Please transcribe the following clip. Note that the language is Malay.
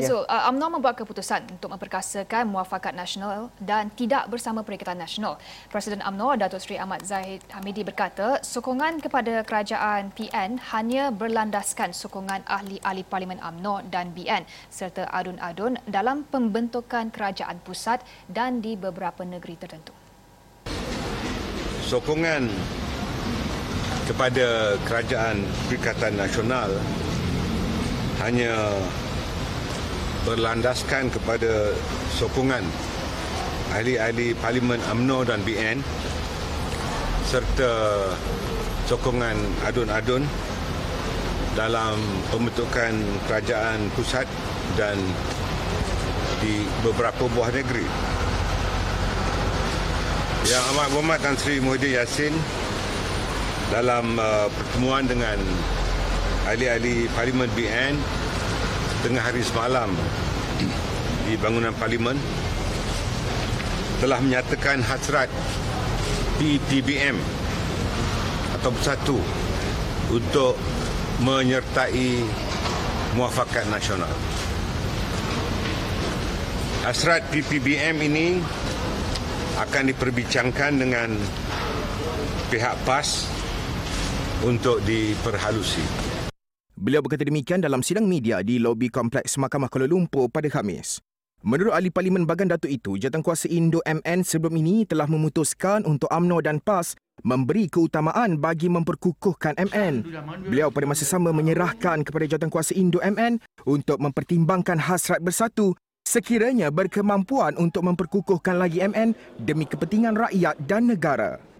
Zul, UMNO membuat keputusan untuk memperkasakan muafakat nasional dan tidak bersama Perikatan Nasional. Presiden UMNO, Datuk Seri Ahmad Zahid Hamidi berkata, sokongan kepada kerajaan PN hanya berlandaskan sokongan ahli-ahli Parlimen UMNO dan BN serta adun-adun dalam pembentukan kerajaan pusat dan di beberapa negeri tertentu. Sokongan kepada kerajaan Perikatan Nasional hanya berlandaskan kepada sokongan ahli-ahli Parlimen UMNO dan BN serta sokongan adun-adun dalam pembentukan kerajaan pusat dan di beberapa buah negeri. Yang Amat Berhormat Tan Sri Muhyiddin Yassin dalam pertemuan dengan ahli-ahli Parlimen BN tengah hari semalam di bangunan Parlimen telah menyatakan hasrat PPBM atau Bersatu untuk menyertai muafakat nasional. Hasrat PPBM ini akan diperbincangkan dengan pihak PAS untuk diperhalusi. Beliau berkata demikian dalam sidang media di lobi Kompleks Mahkamah Kuala Lumpur pada Khamis. Menurut ahli Parlimen Bagan Datuk itu, Jawatankuasa Indo MN sebelum ini telah memutuskan untuk UMNO dan PAS memberi keutamaan bagi memperkukuhkan MN. Beliau pada masa sama menyerahkan kepada Jawatankuasa Indo MN untuk mempertimbangkan hasrat Bersatu sekiranya berkemampuan untuk memperkukuhkan lagi MN demi kepentingan rakyat dan negara.